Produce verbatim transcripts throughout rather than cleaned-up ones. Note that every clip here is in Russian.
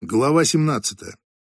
Глава семнадцатая.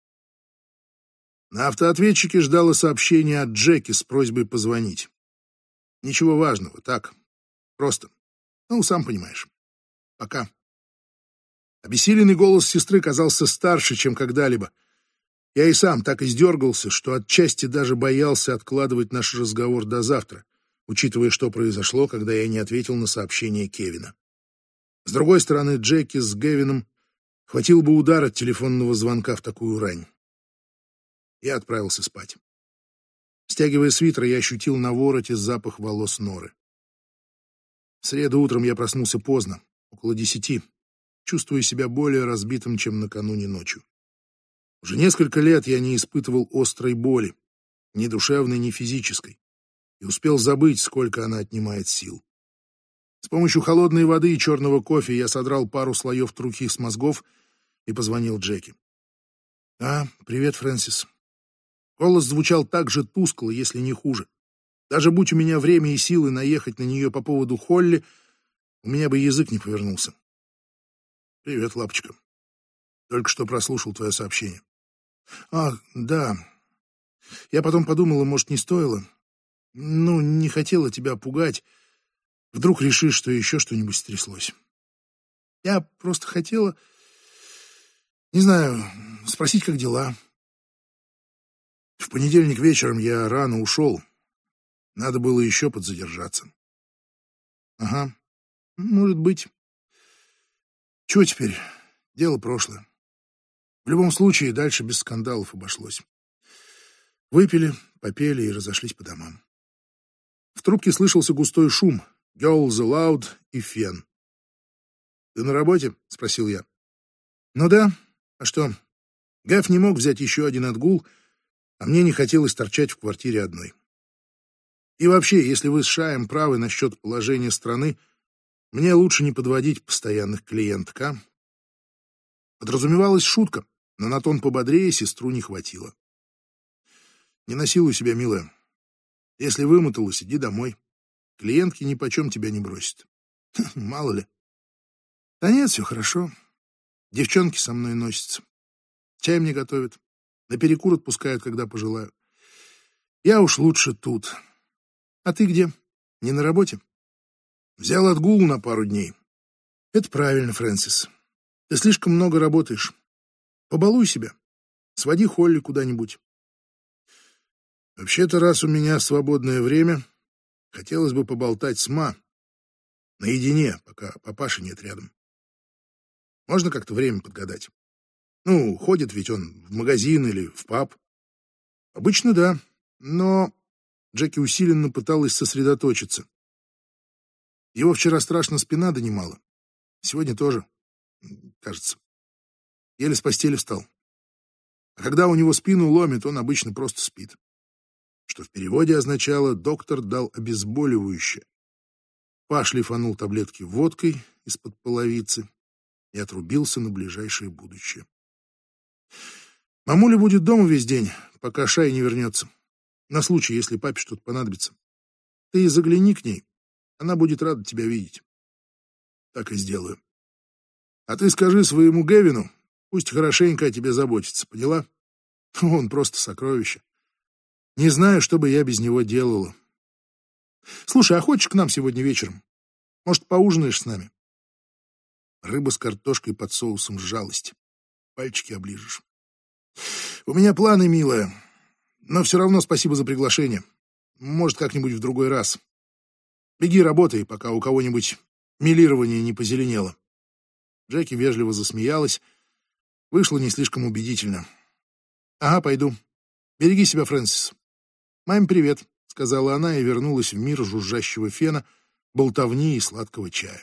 На автоответчике ждало сообщение от Джеки с просьбой позвонить. Ничего важного, так, просто. Ну, сам понимаешь. Пока. Обессиленный голос сестры казался старше, чем когда-либо. Я и сам так издергался, что отчасти даже боялся откладывать наш разговор до завтра, учитывая, что произошло, когда я не ответил на сообщение Кевина. С другой стороны, Джеки с Гевином хватило бы удара телефонного звонка в такую рань. Я отправился спать. Стягивая свитер, я ощутил на вороте запах волос Норы. В среду утром я проснулся поздно, около десяти, чувствуя себя более разбитым, чем накануне ночью. Уже несколько лет я не испытывал острой боли, ни душевной, ни физической, и успел забыть, сколько она отнимает сил. С помощью холодной воды и черного кофе я содрал пару слоев трухи с мозгов и позвонил Джеки. «А, привет, Фрэнсис». Голос звучал так же тускло, если не хуже. Даже будь у меня время и силы наехать на нее по поводу Холли, у меня бы язык не повернулся. «Привет, лапочка. Только что прослушал твое сообщение». «А, да. Я потом подумала, может, не стоило. Ну, не хотела тебя пугать. Вдруг решишь, что еще что-нибудь стряслось. Я просто хотела, не знаю, спросить, как дела». В понедельник вечером я рано ушел. Надо было еще подзадержаться. Ага, может быть. Чего теперь? Дело прошлое. В любом случае, дальше без скандалов обошлось. Выпили, попели и разошлись по домам. В трубке слышался густой шум. Girl the Loud и фен. «Ты на работе?» — спросил я. «Ну да. А что? Гэв не мог взять еще один отгул, а мне не хотелось торчать в квартире одной. И вообще, если вы с Шаем правы насчет положения страны, мне лучше не подводить постоянных клиенток, а?» Подразумевалась шутка, но на тон пободрее сестру не хватило. «Не насилуй себя, милая. Если вымоталась, иди домой. Клиентки нипочем тебя не бросят. Мало ли». «Да нет, все хорошо. Девчонки со мной носятся. Чай мне готовят. На перекур отпускают, когда пожелаю. Я уж лучше тут. А ты где? Не на работе?» «Взял отгул на пару дней». «Это правильно, Фрэнсис. Ты слишком много работаешь. Побалуй себя. Своди Холли куда-нибудь». «Вообще-то, раз у меня свободное время, хотелось бы поболтать с Ма. Наедине, пока папаши нет рядом. Можно как-то время подгадать? Ну, ходит ведь он в магазин или в паб». «Обычно да, но...» Джеки усиленно пыталась сосредоточиться. «Его вчера страшно спина донимала. Сегодня тоже, кажется. Еле с постели встал. А когда у него спину ломит, он обычно просто спит». Что в переводе означало «доктор дал обезболивающее». Паш лифанул таблетки водкой из-под половицы и отрубился на ближайшее будущее. «Мамуля будет дома весь день, пока Шай не вернется. На случай, если папе что-то понадобится. Ты загляни к ней, она будет рада тебя видеть». «Так и сделаю. А ты скажи своему Гевину, пусть хорошенько о тебе заботится, поняла? Он просто сокровище. Не знаю, что бы я без него делала. Слушай, а хочешь к нам сегодня вечером? Может, поужинаешь с нами?» Рыба с картошкой под соусом жалости. Пальчики оближешь. «У меня планы, милая. Но все равно спасибо за приглашение. Может, как-нибудь в другой раз. Беги, работай, пока у кого-нибудь милирование не позеленело». Джеки вежливо засмеялась. Вышло не слишком убедительно. «Ага, пойду. Береги себя, Фрэнсис». «Маме привет», — сказала она и вернулась в мир жужжащего фена, болтовни и сладкого чая.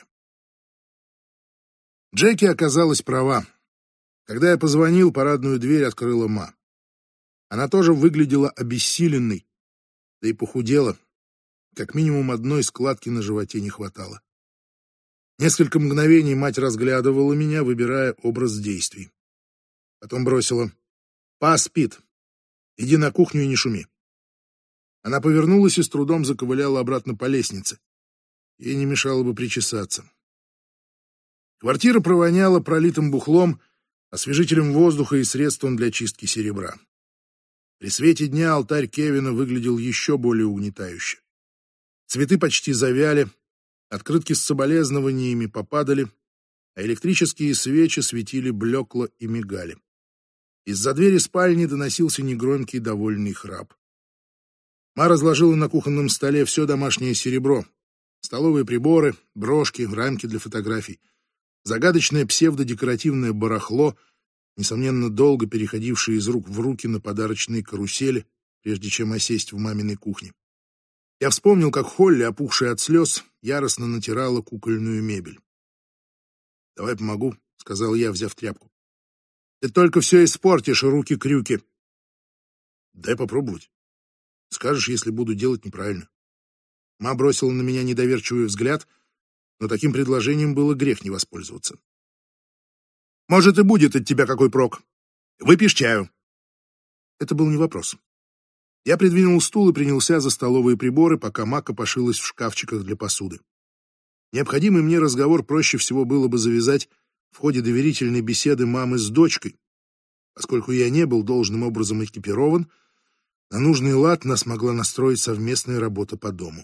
Джеки оказалась права. Когда я позвонил, парадную дверь открыла Ма. Она тоже выглядела обессиленной, да и похудела. Как минимум одной складки на животе не хватало. Несколько мгновений мать разглядывала меня, выбирая образ действий. Потом бросила: «Па спит. Иди на кухню и не шуми». Она повернулась и с трудом заковыляла обратно по лестнице. Ей не мешало бы причесаться. Квартира провоняла пролитым бухлом освежителем воздуха и средством для чистки серебра. При свете дня алтарь Кевина выглядел еще более угнетающе. Цветы почти завяли, открытки с соболезнованиями попадали, а электрические свечи светили блекло и мигали. Из-за двери спальни доносился негромкий довольный храп. Ма разложила на кухонном столе все домашнее серебро: столовые приборы, брошки, рамки для фотографий, загадочное псевдодекоративное барахло, несомненно, долго переходившее из рук в руки на подарочные карусели, прежде чем осесть в маминой кухне. Я вспомнил, как Холли, опухшая от слез, яростно натирала кукольную мебель. «Давай помогу», — сказал я, взяв тряпку. «Ты только все испортишь, руки-крюки». «Дай попробовать. Скажешь, если буду делать неправильно». Ма бросила на меня недоверчивый взгляд, но таким предложением было грех не воспользоваться. «Может, и будет от тебя какой прок. Выпьешь чаю». Это был не вопрос. Я придвинул стул и принялся за столовые приборы, пока Ма копошилась в шкафчиках для посуды. Необходимый мне разговор проще всего было бы завязать в ходе доверительной беседы мамы с дочкой. Поскольку я не был должным образом экипирован, на нужный лад нас могла настроить совместная работа по дому.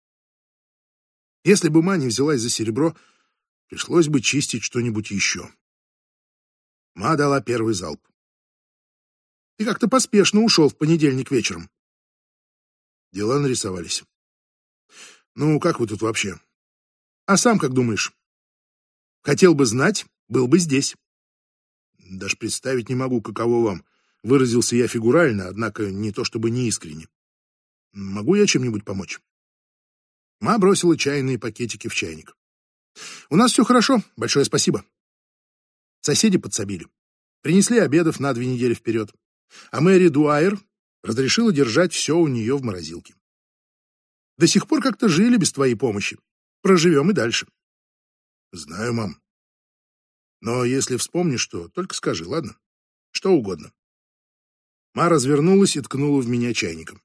Если бы Ма не взялась за серебро, пришлось бы чистить что-нибудь еще. Ма дала первый залп. «Ты как-то поспешно ушел в понедельник вечером». Дела нарисовались. «Ну, как вы тут вообще? А сам как думаешь? Хотел бы знать, был бы здесь». «Даже представить не могу, каково вам». Выразился я фигурально, однако не то чтобы не искренне. «Могу я чем-нибудь помочь?» Ма бросила чайные пакетики в чайник. «У нас все хорошо, большое спасибо». Соседи подсобили. Принесли обедов на две недели вперед. А Мэри Дуайер разрешила держать все у нее в морозилке. До сих пор как-то жили без твоей помощи. Проживем и дальше. Знаю, мам. Но если вспомнишь, то только скажи, ладно? Что угодно. Ма развернулась и ткнула в меня чайником.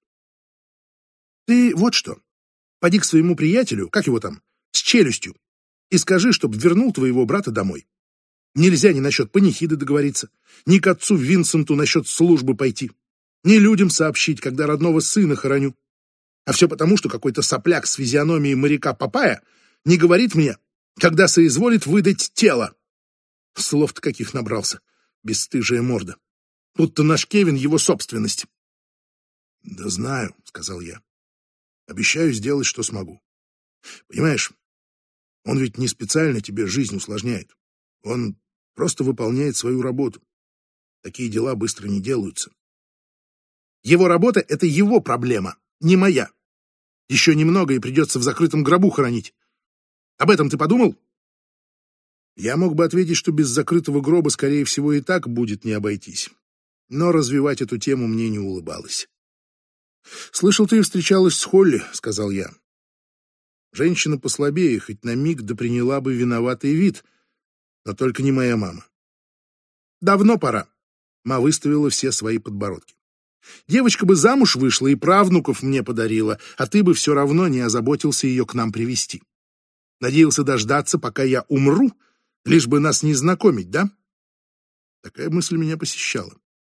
Ты вот что. Поди к своему приятелю, как его там, с челюстью, и скажи, чтоб вернул твоего брата домой. Нельзя ни насчет панихиды договориться, ни к отцу Винсенту насчет службы пойти, ни людям сообщить, когда родного сына хороню. А все потому, что какой-то сопляк с физиономией моряка Папая не говорит мне, когда соизволит выдать тело. Слов-то каких набрался, бесстыжая морда. Будто наш Кевин его собственность. «Да знаю», — сказал я. «Обещаю сделать, что смогу. Понимаешь, он ведь не специально тебе жизнь усложняет. Он просто выполняет свою работу. Такие дела быстро не делаются. Его работа — это его проблема, не моя. Еще немного, и придется в закрытом гробу хоронить. Об этом ты подумал?» Я мог бы ответить, что без закрытого гроба, скорее всего, и так будет не обойтись. Но развивать эту тему мне не улыбалось. «Слышал, ты встречалась с Холли», — сказал я. Женщина послабее, хоть на миг да приняла бы виноватый вид, но только не моя мама. «Давно пора», — Ма выставила все свои подбородки. «Девочка бы замуж вышла и правнуков мне подарила, а ты бы все равно не озаботился ее к нам привести. Надеялся дождаться, пока я умру, лишь бы нас не знакомить, да?» Такая мысль меня посещала.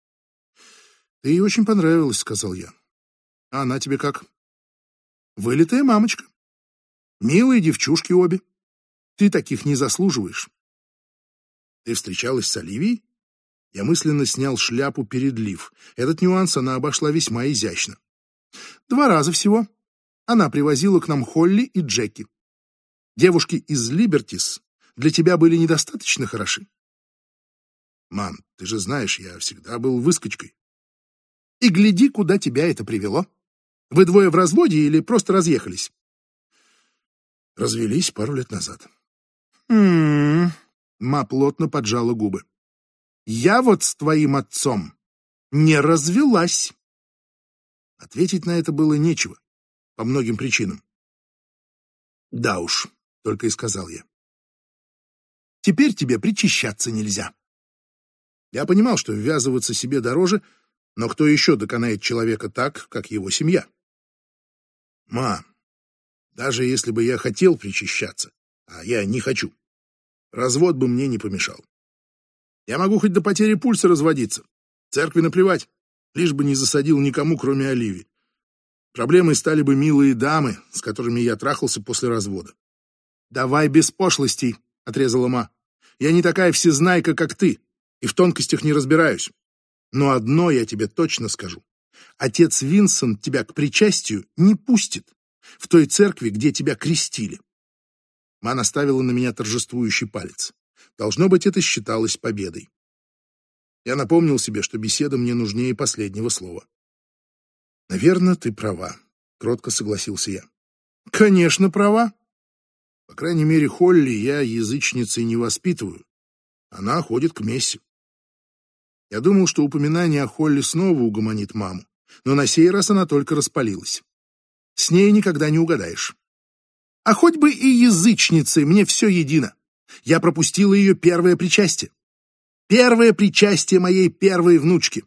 «Ты ей очень понравилась», — сказал я. «А она тебе как?» «Вылитая мамочка. Милые девчушки обе. Ты таких не заслуживаешь». «Ты встречалась с Оливией?» Я мысленно снял шляпу перед Лив. Этот нюанс она обошла весьма изящно. «Два раза всего. Она привозила к нам Холли и Джеки. Девушки из Либертис для тебя были недостаточно хороши?» «Мам, ты же знаешь, я всегда был выскочкой». «И гляди, куда тебя это привело. Вы двое в разводе или просто разъехались?» «Развелись пару лет назад». «М-м-м», Ма плотно поджала губы. «Я вот с твоим отцом не развелась». Ответить на это было нечего, по многим причинам. «Да уж», — только и сказал я. «Теперь тебе причащаться нельзя». Я понимал, что ввязываться себе дороже, но кто еще доконает человека так, как его семья? «Ма, даже если бы я хотел причащаться, а я не хочу, развод бы мне не помешал. Я могу хоть до потери пульса разводиться. Церкви наплевать, лишь бы не засадил никому, кроме Оливии. Проблемой стали бы милые дамы, с которыми я трахался после развода. «Давай без пошлостей», — отрезала Ма. «Я не такая всезнайка, как ты, и в тонкостях не разбираюсь. Но одно я тебе точно скажу. Отец Винсент тебя к причастию не пустит в той церкви, где тебя крестили». Ма наставила на меня торжествующий палец. Должно быть, это считалось победой. Я напомнил себе, что беседа мне нужнее последнего слова. «Наверное, ты права», — кротко согласился я. «Конечно, права. По крайней мере, Холли я язычницей не воспитываю. Она ходит к мессе». Я думал, что упоминание о Холли снова угомонит маму, но на сей раз она только распалилась. С ней никогда не угадаешь. А хоть бы и язычницей, мне все едино. Я пропустила ее первое причастие. Первое причастие моей первой внучки.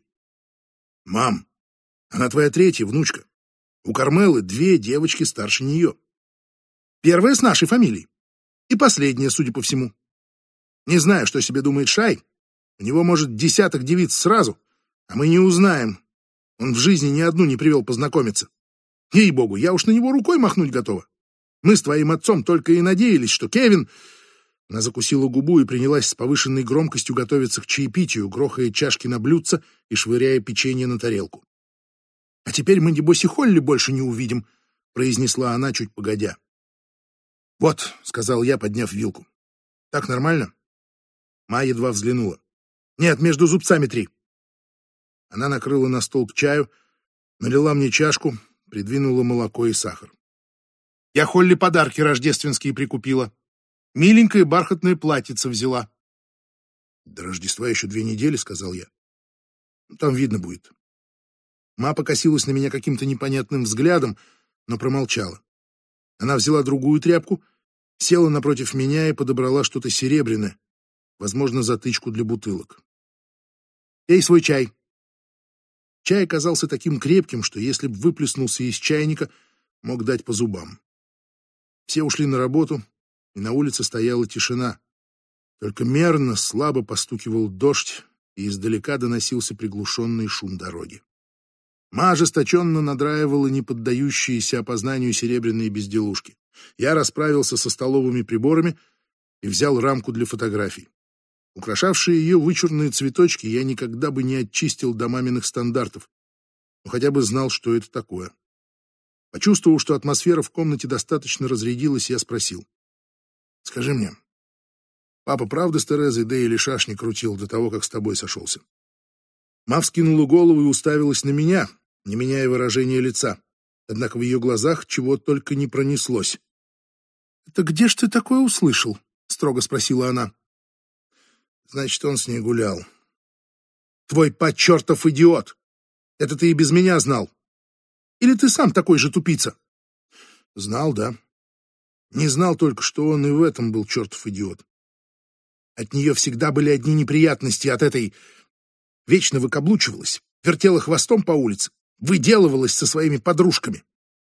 Мам, она твоя третья внучка. У Кармелы две девочки старше нее. Первая с нашей фамилией. И последняя, судя по всему. Не знаю, что себе думает Шай. У него, может, десяток девиц сразу, а мы не узнаем. Он в жизни ни одну не привел познакомиться. Ей-богу, я уж на него рукой махнуть готова. Мы с твоим отцом только и надеялись, что Кевин... Она закусила губу и принялась с повышенной громкостью готовиться к чаепитию, грохая чашки на блюдце и швыряя печенье на тарелку. «А теперь мы, небось, и Холли больше не увидим», — произнесла она чуть погодя. «Вот», — сказал я, подняв вилку. «Так нормально?» Ма едва взглянула. «Нет, между зубцами три». Она накрыла на стол к чаю, налила мне чашку, придвинула молоко и сахар. «Я Холли подарки рождественские прикупила. Миленькое бархатное платьице взяла». «До Рождества еще две недели», — сказал я. «Там видно будет». Ма покосилась на меня каким-то непонятным взглядом, но промолчала. Она взяла другую тряпку, села напротив меня и подобрала что-то серебряное, возможно, затычку для бутылок. «Пей свой чай». Чай оказался таким крепким, что если б выплеснулся из чайника, мог дать по зубам. Все ушли на работу, и на улице стояла тишина. Только мерно, слабо постукивал дождь, и издалека доносился приглушенный шум дороги. Ма ожесточенно надраивала неподдающиеся опознанию серебряные безделушки. Я расправился со столовыми приборами и взял рамку для фотографий. Украшавшие ее вычурные цветочки я никогда бы не очистил до маминых стандартов, но хотя бы знал, что это такое. Почувствовав, что атмосфера в комнате достаточно разрядилась, я спросил. «Скажи мне, папа правда с Терезой Дейли шашни крутил до того, как с тобой сошелся?» Ма вскинула голову и уставилась на меня, не меняя выражения лица, однако в ее глазах чего только не пронеслось. «Это где ж ты такое услышал?» — строго спросила она. «Значит, он с ней гулял». «Твой па чертов идиот! Это ты и без меня знал. Или ты сам такой же тупица?» «Знал, да. Не знал только, что он и в этом был чертов идиот. От нее всегда были одни неприятности, от этой... Вечно выкаблучивалась, вертела хвостом по улице, выделывалась со своими подружками».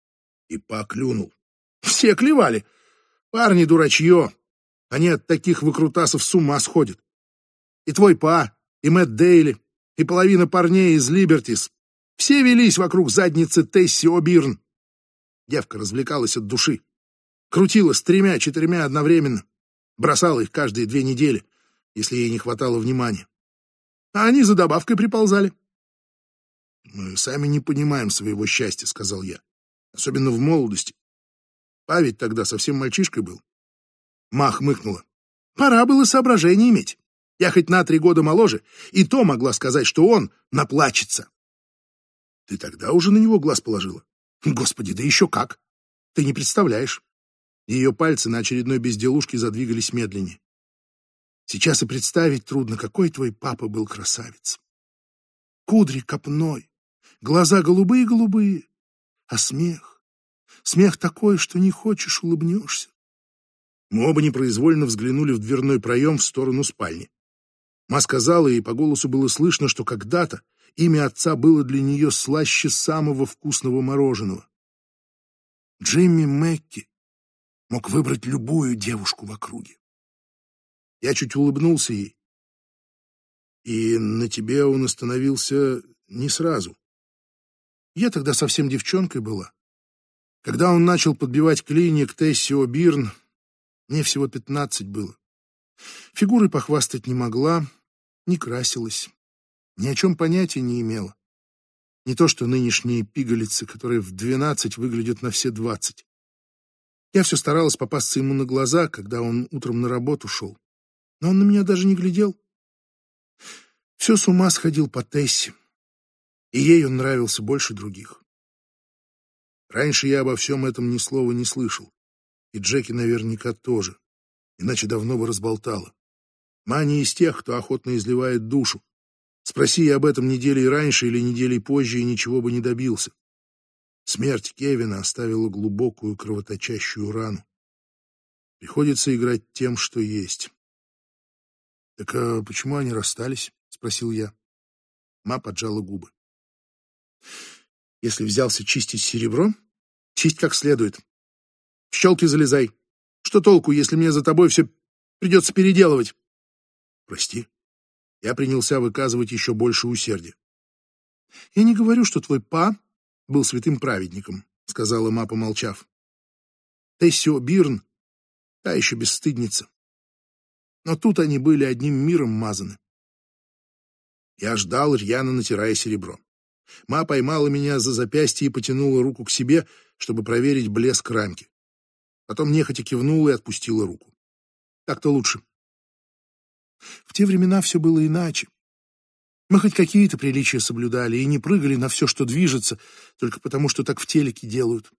И поклюнул. «Все клевали. Парни дурачье. Они от таких выкрутасов с ума сходят. И твой па, и Мэтт Дейли, и половина парней из Либертис. Все велись вокруг задницы Тесси О'Бирн. Девка развлекалась от души. Крутила с тремя-четырьмя одновременно. Бросала их каждые две недели, если ей не хватало внимания. А они за добавкой приползали». «Мы сами не понимаем своего счастья», — сказал я. «Особенно в молодости. Па ведь тогда совсем мальчишкой был». Ма хмыкнула. «Пора было соображение иметь. Я хоть на три года моложе, и то могла сказать, что он наплачется». «Ты тогда уже на него глаз положила?» «Господи, да еще как! Ты не представляешь». Ее пальцы на очередной безделушке задвигались медленнее. «Сейчас и представить трудно, какой твой папа был красавец. Кудри копной, глаза голубые-голубые, а смех, смех такой, что не хочешь, улыбнешься». Мы оба непроизвольно взглянули в дверной проем в сторону спальни. Ма сказала, и по голосу было слышно, что когда-то имя отца было для нее слаще самого вкусного мороженого. Джимми Мэкки мог выбрать любую девушку в округе. Я чуть улыбнулся ей. И на тебе он остановился не сразу. Я тогда совсем девчонкой была. Когда он начал подбивать клинья к Тесси О'Бирн, мне всего пятнадцать было. Фигурой похвастать не могла, не красилась, ни о чем понятия не имела. Не то что нынешние пигалицы, которые в двенадцать выглядят на все двадцать. Я все старалась попасться ему на глаза, когда он утром на работу шел. Но он на меня даже не глядел. Все с ума сходил по Тессе. И ей он нравился больше других. Раньше я обо всем этом ни слова не слышал. И Джеки наверняка тоже. Иначе давно бы разболтала. Ма не из тех, кто охотно изливает душу. Спроси я об этом неделей раньше или неделей позже, и ничего бы не добился. Смерть Кевина оставила глубокую кровоточащую рану. Приходится играть тем, что есть. — Так а почему они расстались? — спросил я. Ма поджала губы. — Если взялся чистить серебро, чисть как следует. В щелки залезай. Что толку, если мне за тобой все придется переделывать? — Прости. Я принялся выказывать еще больше усердия. — Я не говорю, что твой па был святым праведником, — сказала Ма, помолчав. Тесси О'Бирн — та еще бесстыдница. Но тут они были одним миром мазаны. Я ждал, рьяно натирая серебро. Ма поймала меня за запястье и потянула руку к себе, чтобы проверить блеск рамки. Потом нехотя кивнула и отпустила руку. Так-то лучше. В те времена все было иначе. Мы хоть какие-то приличия соблюдали и не прыгали на все, что движется, только потому, что так в телеке делают.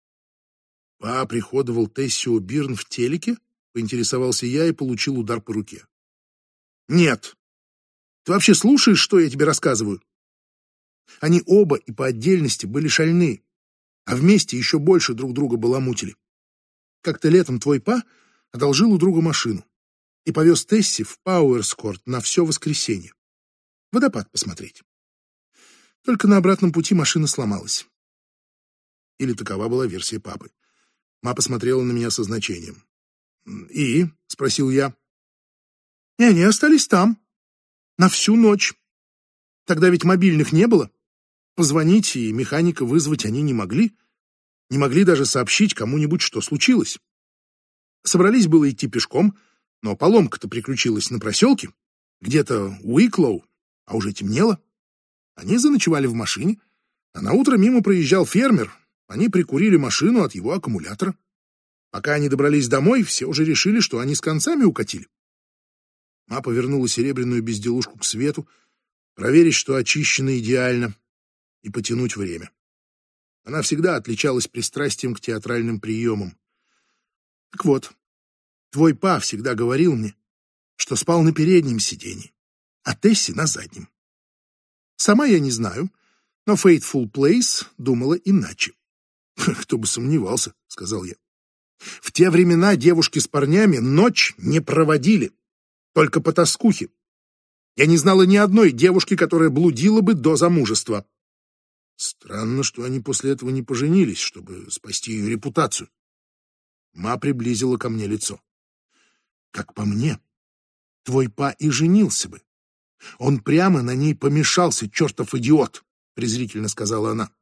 — Па приходовал Тесси О'Бирн в телеке? — поинтересовался я и получил удар по руке. — Нет. Ты вообще слушаешь, что я тебе рассказываю? Они оба и по отдельности были шальны, а вместе еще больше друг друга баламутили. Как-то летом твой па одолжил у друга машину и повез Тесси в Пауэрскорт на все воскресенье. Водопад посмотреть. Только на обратном пути машина сломалась. Или такова была версия папы. Ма посмотрела на меня со значением. «И?» — спросил я. «И они остались там. На всю ночь. Тогда ведь мобильных не было. Позвонить и механика вызвать они не могли. Не могли даже сообщить кому-нибудь, что случилось. Собрались было идти пешком, но поломка-то приключилась на проселке, где-то у Уиклоу, а уже темнело. Они заночевали в машине, а на утро мимо проезжал фермер. Они прикурили машину от его аккумулятора. Пока они добрались домой, все уже решили, что они с концами укатили. Ма повернула серебряную безделушку к свету, проверить, что очищено идеально, и потянуть время. Она всегда отличалась пристрастием к театральным приемам. Так вот, твой па всегда говорил мне, что спал на переднем сиденье, а Тесси на заднем. Сама я не знаю, но Fateful Place думала иначе. «Кто бы сомневался», — сказал я. «В те времена девушки с парнями ночь не проводили, только по тоскухе. Я не знала ни одной девушки, которая блудила бы до замужества». Странно, что они после этого не поженились, чтобы спасти ее репутацию. Ма приблизила ко мне лицо. «Как по мне, твой па и женился бы. Он прямо на ней помешался, чертов идиот», — презрительно сказала она.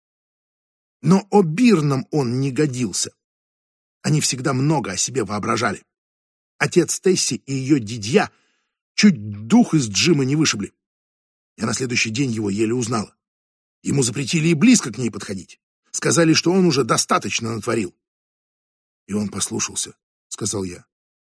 «Но О'Бирнам он не годился. Они всегда много о себе воображали. Отец Тесси и ее дядья чуть дух из Джима не вышибли. Я на следующий день его еле узнала. Ему запретили и близко к ней подходить. Сказали, что он уже достаточно натворил. И он послушался», — сказал я.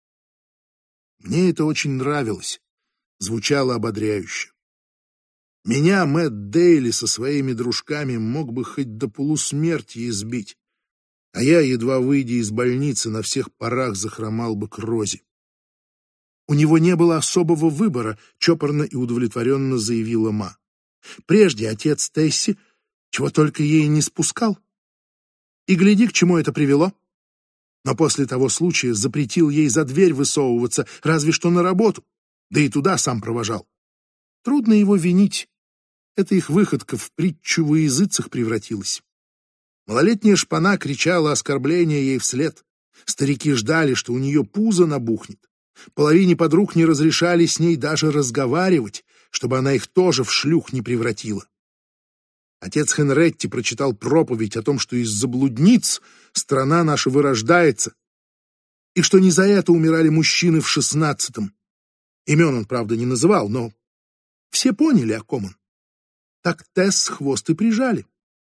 Мне это очень нравилось, звучало ободряюще. Меня Мэтт Дейли со своими дружками мог бы хоть до полусмерти избить, а я, едва выйдя из больницы, на всех парах захромал бы к Розе. У него не было особого выбора, чопорно и удовлетворенно заявила Ма. Прежде отец Тесси чего только ей не спускал. И гляди, к чему это привело. Но после того случая запретил ей за дверь высовываться, разве что на работу, да и туда сам провожал. Трудно его винить. Это их выходка в притчу во языцах превратилась. Малолетняя шпана кричала оскорбления ей вслед. Старики ждали, что у нее пузо набухнет. Половине подруг не разрешали с ней даже разговаривать, чтобы она их тоже в шлюх не превратила. Отец Хенретти прочитал проповедь о том, что из-за блудниц страна наша вырождается, и что не за это умирали мужчины в шестнадцатом. Имен он, правда, не называл, но все поняли, о ком он. Так Тесс хвост и прижали.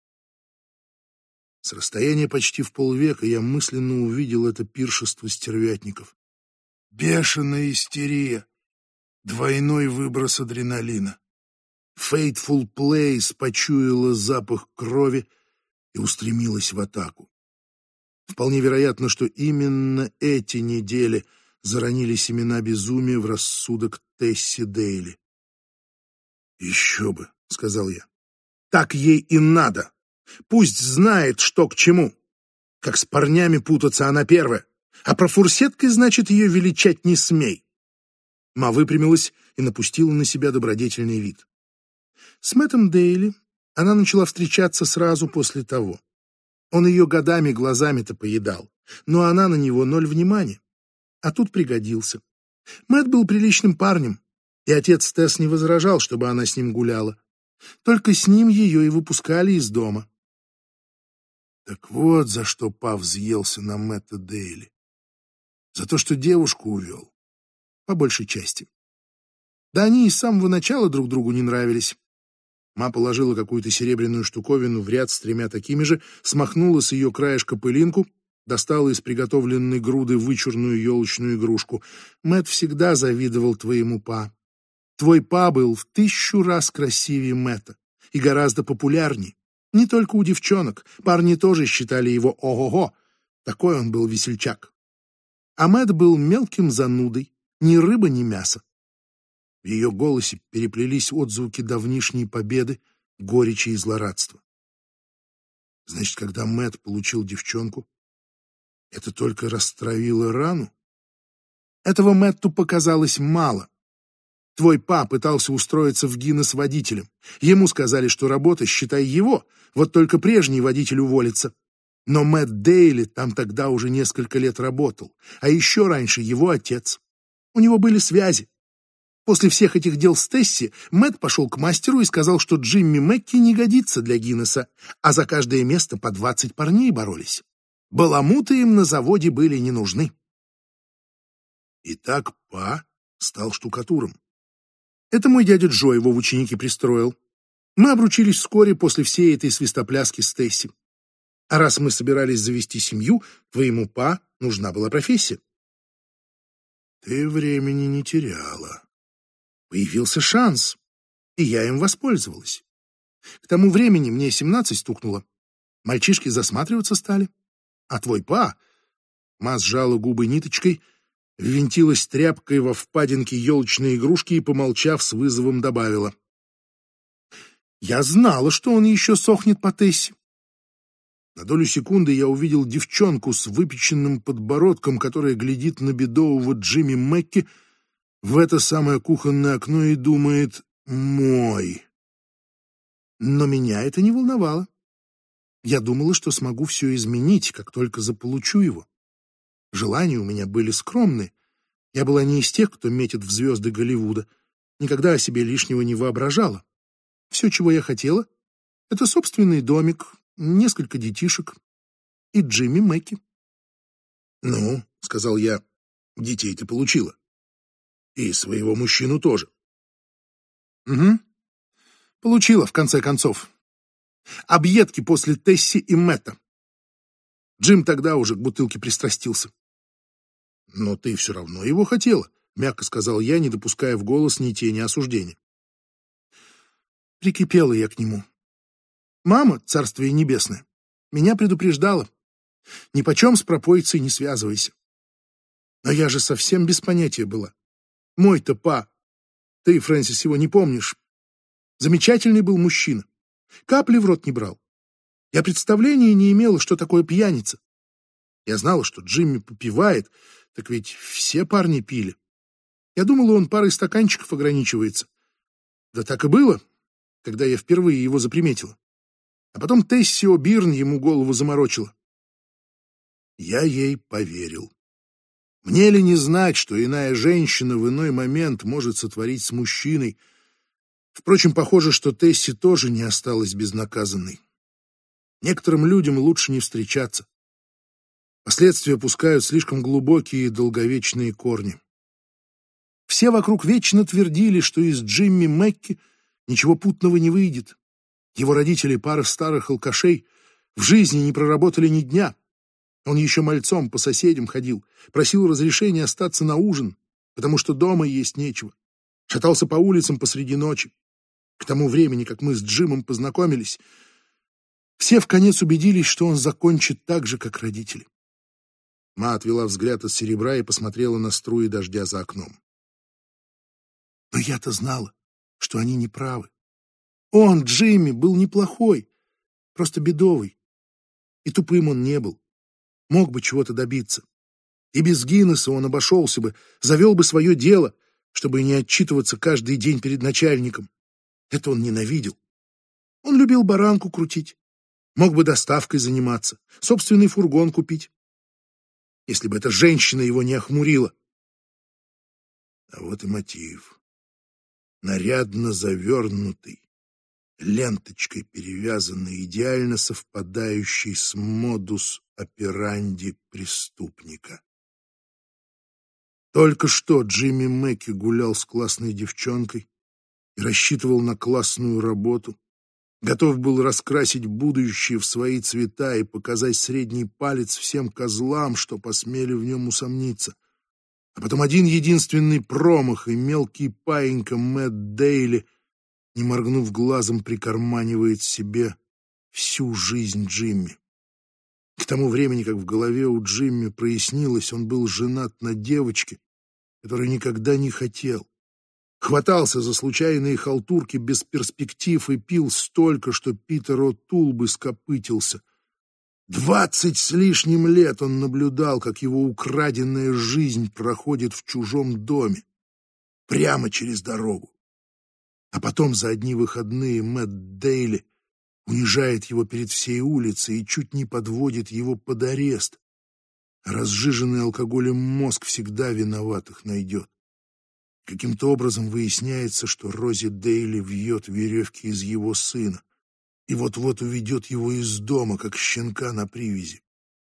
С расстояния почти в полвека я мысленно увидел это пиршество стервятников. Бешеная истерия, двойной выброс адреналина. Fateful Place почуяла запах крови и устремилась в атаку. Вполне вероятно, что именно эти недели заронили семена безумия в рассудок Тесси Дейли. «Еще бы», — сказал я. «Так ей и надо. Пусть знает, что к чему. Как с парнями путаться она первая, а про фурсеткой, значит, ее величать не смей». Ма выпрямилась и напустила на себя добродетельный вид. С Мэттом Дейли она начала встречаться сразу после того. Он ее годами глазами-то поедал, но она на него ноль внимания. А тут пригодился. Мэтт был приличным парнем, и отец Тесс не возражал, чтобы она с ним гуляла. Только с ним ее и выпускали из дома. Так вот за что Па взъелся на Мэтта Дейли. За то, что девушку увел. По большей части. Да они и с самого начала друг другу не нравились. Ма положила какую-то серебряную штуковину в ряд с тремя такими же, смахнула с ее краешка пылинку, достала из приготовленной груды вычурную елочную игрушку. Мэтт всегда завидовал твоему Па. Твой Па был в тысячу раз красивее Мэтта и гораздо популярнее. Не только у девчонок, парни тоже считали его ого-го. Такой он был весельчак. А Мэтт был мелким занудой, ни рыба, ни мясо. В ее голосе переплелись отзвуки давнишней победы, горечи и злорадства. Значит, когда Мэтт получил девчонку, это только растравило рану? Этого Мэтту показалось мало. Твой Па пытался устроиться в Гиннес водителем. Ему сказали, что работа, считай, его, вот только прежний водитель уволится. Но Мэтт Дейли там тогда уже несколько лет работал, а еще раньше его отец. У него были связи. После всех этих дел с Тесси Мэтт пошел к мастеру и сказал, что Джимми Мэкки не годится для Гиннеса, а за каждое место по двадцать парней боролись. Баламуты им на заводе были не нужны. Итак, Па стал штукатуром. Это мой дядя Джо его в ученики пристроил. Мы обручились вскоре после всей этой свистопляски с Тесси. А раз мы собирались завести семью, твоему Па нужна была профессия. Ты времени не теряла. Появился шанс, и я им воспользовалась. К тому времени мне семнадцать стукнуло. Мальчишки засматриваться стали. А твой Па... Ма сжала губы ниточкой, ввинтилась тряпкой во впадинки елочной игрушки и, помолчав, с вызовом добавила. Я знала, что он еще сохнет по Тессе. На долю секунды я увидел девчонку с выпеченным подбородком, которая глядит на бедового Джимми Мэкки в это самое кухонное окно и думает «мой». Но меня это не волновало. Я думала, что смогу все изменить, как только заполучу его. Желания у меня были скромные. Я была не из тех, кто метит в звезды Голливуда. Никогда о себе лишнего не воображала. Все, чего я хотела, это собственный домик, несколько детишек и Джимми Мэкки. «Ну, — сказал я, — детей ты получила. И своего мужчину тоже». «Угу. Получила, в конце концов. Объедки после Тесси и Мэтта. Джим тогда уже к бутылке пристрастился». «Но ты все равно его хотела», — мягко сказал я, не допуская в голос ни тени осуждения. Прикипела я к нему. Мама, царствие небесное, меня предупреждала. Нипочем с пропоицей не связывайся. Но я же совсем без понятия была. Мой-то Па, ты, Фрэнсис, его не помнишь. Замечательный был мужчина. Капли в рот не брал. Я представления не имела, что такое пьяница. Я знала, что Джимми попивает, так ведь все парни пили. Я думала, он парой стаканчиков ограничивается. Да так и было, когда я впервые его заприметила. А потом Тесси О'Бирн ему голову заморочила. Я ей поверил. Мне ли не знать, что иная женщина в иной момент может сотворить с мужчиной, Впрочем, похоже, что Тесси тоже не осталась безнаказанной. Некоторым людям лучше не встречаться. Последствия пускают слишком глубокие и долговечные корни. Все вокруг вечно твердили, что из Джимми Мэкки ничего путного не выйдет. Его родители, пара старых алкашей, в жизни не проработали ни дня. Он еще мальцом по соседям ходил, просил разрешения остаться на ужин, потому что дома есть нечего. Шатался по улицам посреди ночи. К тому времени, как мы с Джимом познакомились, все вконец убедились, что он закончит так же, как родители. Ма отвела взгляд от серебра и посмотрела на струи дождя за окном. Но я-то знала, что они не правы. Он, Джимми, был неплохой, просто бедовый. И тупым он не был. Мог бы чего-то добиться. И без Гиннесса он обошелся бы, завел бы свое дело, чтобы не отчитываться каждый день перед начальником. Это он ненавидел. Он любил баранку крутить. Мог бы доставкой заниматься, собственный фургон купить. Если бы эта женщина его не охмурила. А вот и мотив. Нарядно завернутый, ленточкой перевязанный, идеально совпадающий с модус операнди преступника. Только что Джимми Мэкки гулял с классной девчонкой и рассчитывал на классную работу, готов был раскрасить будущее в свои цвета и показать средний палец всем козлам, что посмели в нем усомниться. А потом один единственный промах, и мелкий паинька Мэтт Дейли, не моргнув глазом, прикарманивает себе всю жизнь Джимми. К тому времени, как в голове у Джимми прояснилось, он был женат на девочке, которую никогда не хотел. Хватался за случайные халтурки без перспектив и пил столько, что Питер О'Тул бы скопытился. Двадцать с лишним лет он наблюдал, как его украденная жизнь проходит в чужом доме, прямо через дорогу. А потом за одни выходные Мэтт Дейли унижает его перед всей улицей и чуть не подводит его под арест. Разжиженный алкоголем мозг всегда виноватых найдет. Каким-то образом выясняется, что Рози Дейли вьет веревки из его сына и вот-вот уведет его из дома, как щенка на привязи.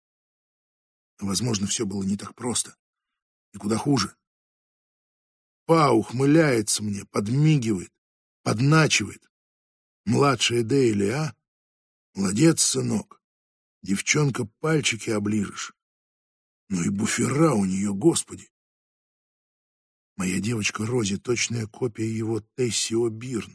Возможно, все было не так просто и куда хуже. Па ухмыляется мне, подмигивает, подначивает. Младшая Дейли, а? Молодец, сынок. Девчонка, пальчики оближешь. Ну и буфера у нее, господи. Моя девочка Рози — точная копия его Тесси О'Бирн.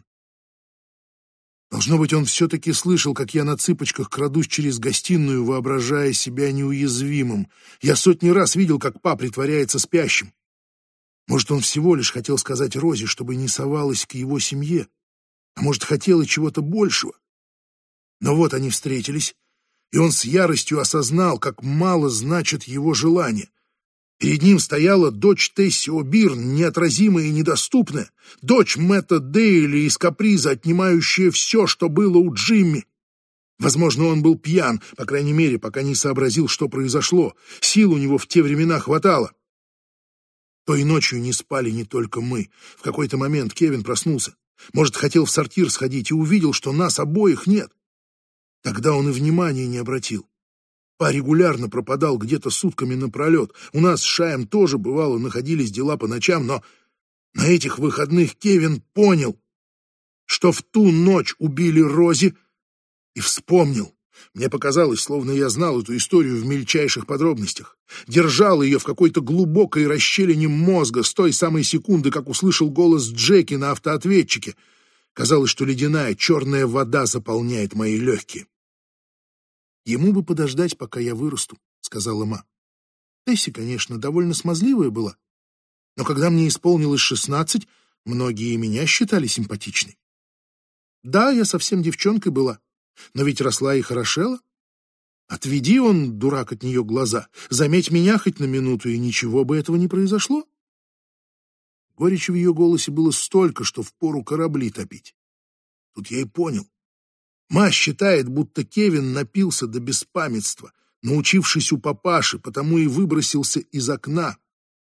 Должно быть, он все-таки слышал, как я на цыпочках крадусь через гостиную, воображая себя неуязвимым. Я сотни раз видел, как па притворяется спящим. Может, он всего лишь хотел сказать Рози, чтобы не совалась к его семье, а может, хотел и чего-то большего. Но вот они встретились, и он с яростью осознал, как мало значит его желание. Перед ним стояла дочь Тесси О'Бирн, неотразимая и недоступная, дочь Мэтта Дейли из каприза, отнимающая все, что было у Джимми. Возможно, он был пьян, по крайней мере, пока не сообразил, что произошло. Сил у него в те времена хватало. Той ночью не спали не только мы. В какой-то момент Кевин проснулся. Может, хотел в сортир сходить и увидел, что нас обоих нет. Тогда он и внимания не обратил. Па регулярно пропадал где-то сутками напролет. У нас с Шаем тоже, бывало, находились дела по ночам, но на этих выходных Кевин понял, что в ту ночь убили Рози, и вспомнил. Мне показалось, словно я знал эту историю в мельчайших подробностях. Держал ее в какой-то глубокой расщелине мозга с той самой секунды, как услышал голос Джеки на автоответчике. Казалось, что ледяная черная вода заполняет мои легкие. «Ему бы подождать, пока я вырасту», — сказала Ма. Тесси, конечно, довольно смазливая была, но когда мне исполнилось шестнадцать, многие и меня считали симпатичной. Да, я совсем девчонкой была, но ведь росла и хорошела. Отведи он, дурак, от нее глаза, заметь меня хоть на минуту, и ничего бы этого не произошло. Горечи в ее голосе было столько, что впору корабли топить. Тут я и понял. Ма считает, будто Кевин напился до беспамятства, научившись у папаши, потому и выбросился из окна.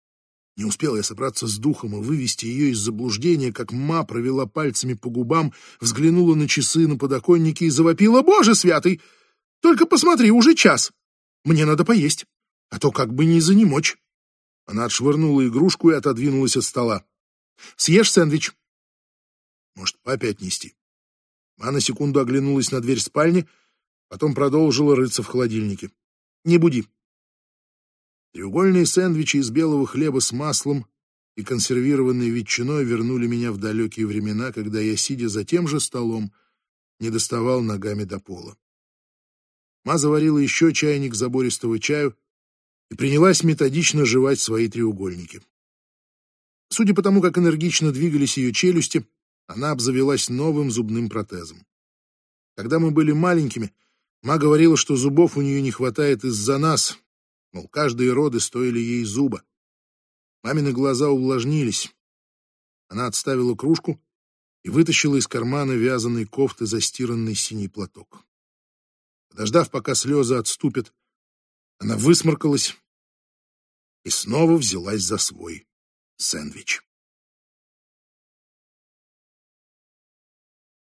Не успел я собраться с духом и вывести ее из заблуждения, как ма провела пальцами по губам, взглянула на часы на подоконнике и завопила: «Боже святый! Только посмотри, уже час! Мне надо поесть, а то как бы не занемочь!» Она отшвырнула игрушку и отодвинулась от стола. «Съешь сэндвич?» «Может, папе отнести?» Ма на секунду оглянулась на дверь спальни, потом продолжила рыться в холодильнике. «Не буди». Треугольные сэндвичи из белого хлеба с маслом и консервированной ветчиной вернули меня в далекие времена, когда я, сидя за тем же столом, не доставал ногами до пола. Ма заварила еще чайник забористого чаю и принялась методично жевать свои треугольники. Судя по тому, как энергично двигались ее челюсти, она обзавелась новым зубным протезом. Когда мы были маленькими, Ма говорила, что зубов у нее не хватает из-за нас, мол, каждые роды стоили ей зуба. Мамины глаза увлажнились. Она отставила кружку и вытащила из кармана вязаной кофты застиранный синий платок. Подождав, пока слезы отступят, она высморкалась и снова взялась за свой сэндвич.